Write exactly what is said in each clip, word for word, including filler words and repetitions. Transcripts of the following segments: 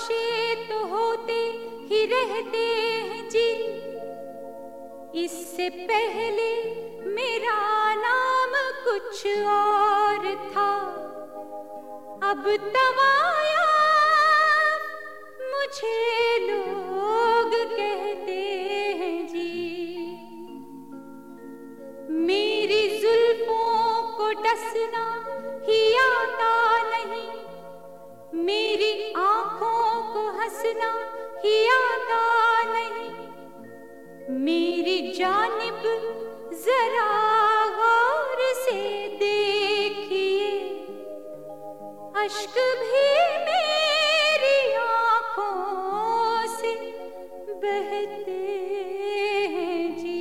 तमाशे तो होते ही रहते हैं जी। इससे पहले मेरा नाम कुछ और था, अब तवाया मुझे लोग कहते हैं जी। मेरी जुल्फों को डसना ही आता नहीं, मेरी आंखों को हंसना ही आता नहीं। मेरी जानिब जरा गौर से देखिए, अश्क भी मेरी आंखों से बहते हैं जी।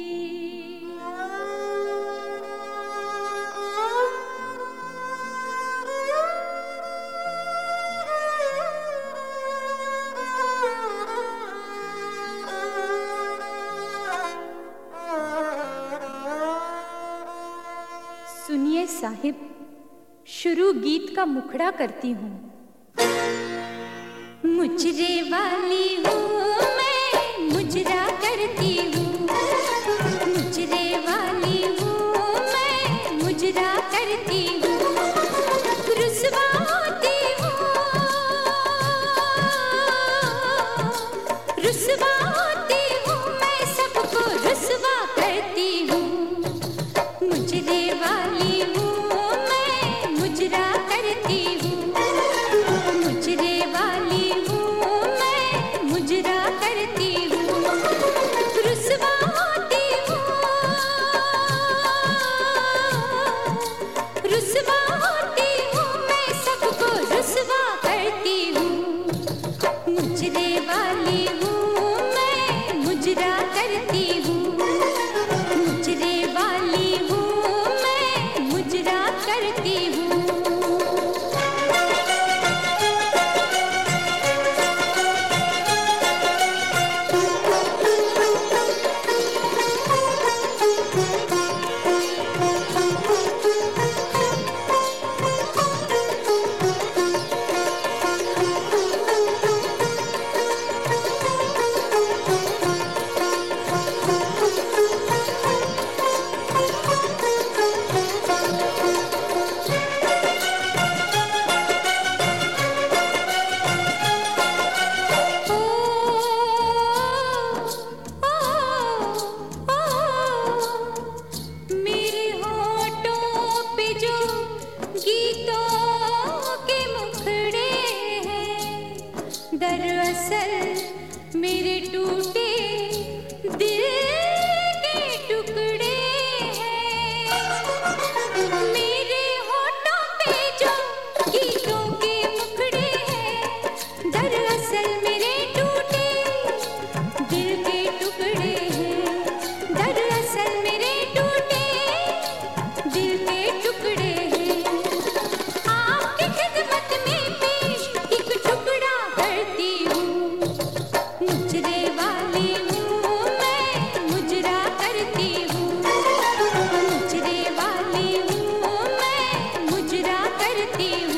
सुनिए साहिब, शुरू गीत का मुखड़ा करती हूँ। मुजरे वाली हूँ मैं, मुजरा करती हूँ। मुजरे वाली हूँ मैं, मुजरा करती हूँ। रुसवा होती हूँ, रुसवा होती हूँ मैं, सबको रुसवा करती हूँ। मुजरे वाली हूँ मैं, मुजरा करती हूँ। मुजरे वाली हूँ मैं, मुजरा करती हूँ। रुसवा होती हूँ, रुसवा होती हूँ मैं, सबको रुसवा करती हूँ। मुजरे वाली हूँ मैं, मुजरा करती हूँ। मुजरे वाली हूँ मैं, मुजरा करती हूँ। मेरे होठों पे जो गीतों के मुखड़े हैं, दरअसल मेरे टूटे दिल के टुकड़े हैं। मेरे होठों पे जो गीतों के मुखड़े हैं, दरअसल मेरे टूटे दिल के टुकड़े हैं। दरअसल मेरे टूटे दिल के टुकड़े हैं। आपकी खिदमत में पेश एक टुकड़ा करती हूँ। मुजरे वाली हूँ मैं, मुजरा करती हूँ। मुजरे वाली हूँ मैं, मुजरा करती हूँ।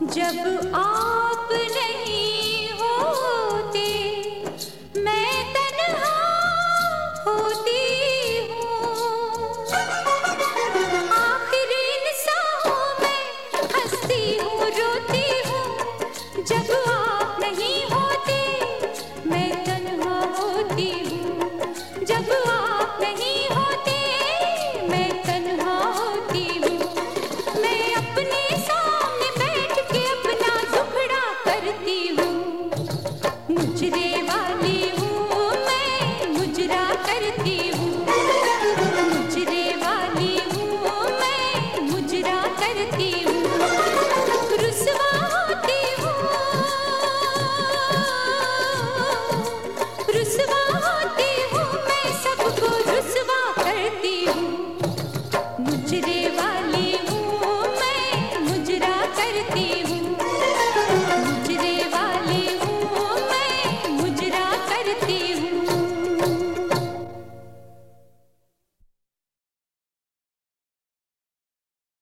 जब आप नहीं होते मैं तन्हा होती हूँ। आखिर इंसान हूँ मैं, हंसती हूँ रोती हूँ। जब आप नहीं होते मैं तन्हा होती हूँ। जब आप नहीं होते मैं तन्हा होती हूँ। मैं अपने सामने बैठ के अपना दुखड़ा करती हूँ। मुजरे वाली हूँ मैं, मुजरा करती हूँ। मुजरे वाली हूँ मैं, मुजरा करती हूँ।